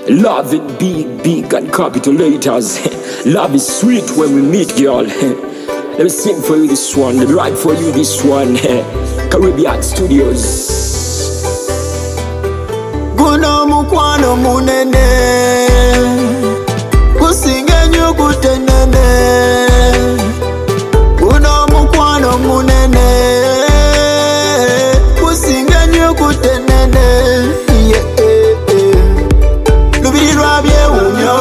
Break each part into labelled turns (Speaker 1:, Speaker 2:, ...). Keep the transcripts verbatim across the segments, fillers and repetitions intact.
Speaker 1: Love it big, big and capital letters. Love is sweet when we meet, girl. Let me sing for you this one. Let me write for you this one. Caribbean Studios.
Speaker 2: Guno mukwano munene, kusinga nyo kutenene. Guno mukwano munene, kusinga nyo kutenene. Yeah, yeah, yeah. Lubiri lwabye unyo,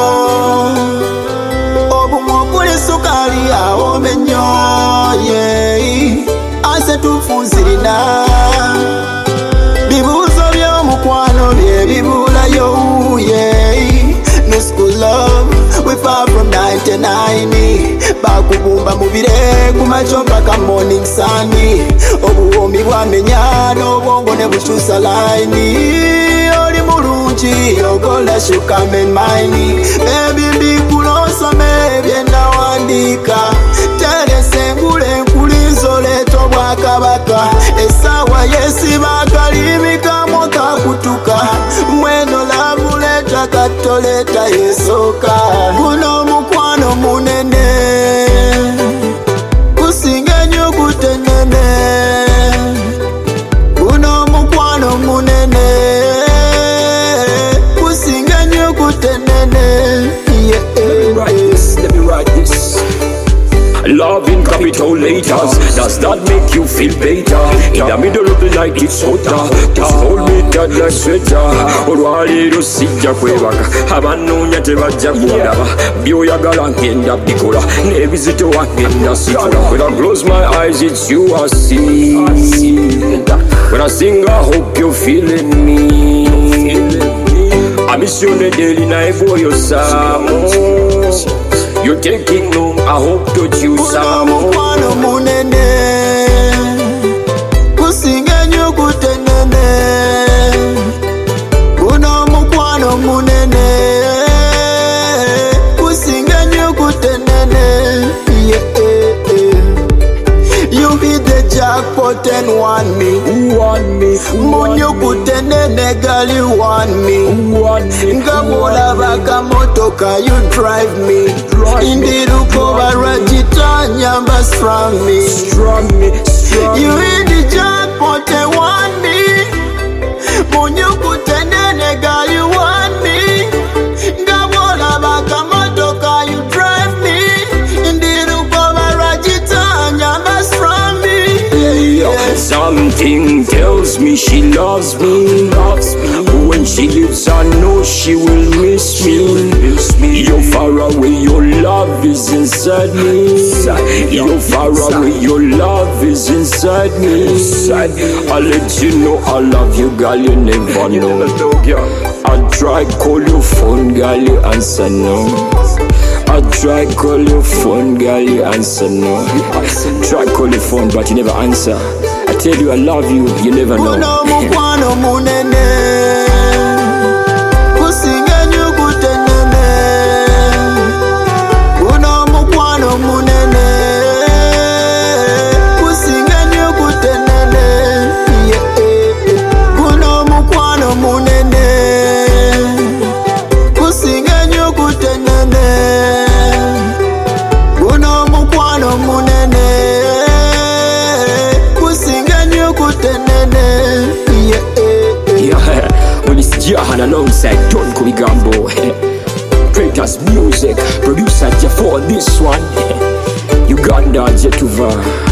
Speaker 2: obumokuli sukali awo menyo. Yeah, ase tufunzirina. Bibuzo byo mukwano bye bibula yo, yeah. No school love, we far from ninety-nine. Bakubumba mubire kumachopa ka morning sunny. Obuwomi bwamenya n'obwongo ne bukyusa line. Oli mulungi ogola shuka men mine. Baby mbikulosome byenda wandika. Terese ngule nkulizo leto bwakabaka. Esawa yesiba kalimika moka kutuka. Mweno lamuleta katoleta yesoka. Guno mukwano munene, kusinga nyo kutenene. Guno mukwano munene, kusinga nyo kutenene. Yeah,
Speaker 1: Let me write this, let me write this. Love in capital letters. Does that make you feel better? In the middle of the night it's hotter. Just hold me tight like sweater. Olwaleero sijja kwebaka, abanoonya tebajja kundaba. By'oyagala ngenda bikola, n'ebizito wangenda situla. When I close my eyes it's you I see. When I sing I hope you're feeling me. I miss you daily night for your summer. You're taking long, I hope to choose some more.
Speaker 2: Mukwano munene, kusinga nyo kutenene. Guno mukwano munene, kusinga nyo kutenene. Yeah, yeah, yeah. You hit the jackpot and want me.
Speaker 1: Who want me?
Speaker 2: Munyo kutenene girl you want me.
Speaker 1: Who want me?
Speaker 2: Ngabola baka motoka you drive me. Indiruko barajita nyamba strong me.
Speaker 1: Strong me, strong
Speaker 2: You
Speaker 1: me.
Speaker 2: in the jackpot and want me. Munyo kutenene girl you want me. Ngabola baka motoka you drive me. Indiruko barajita nyamba strong me. Yeah, yeah.
Speaker 1: Something tells me she loves me, loves me. When she leaves I know she will miss me, miss me. You're far away, your love is inside me. You're far away, your love is inside me. I'll let you know I love you, girl, you never know. I try call your phone, girl, you answer no. I try call your phone, girl, you answer no. Try call your phone, but you never answer. I tell you I love you, you never know.
Speaker 2: Guno mukwano munene, kusinga nyo kutenene. Guno mukwano munene, kusinga nyo kutenene. Yeah, yeah, yeah. Guno mukwano munene, kusinga nyo kutenene. Guno mukwano munene, kusinga nyo kutenene. Yeah, yeah, yeah.
Speaker 1: Yeah, when it's Jahan alongside Don Kubigambo. Creators Music, producer for this one. Uganda Jetuva.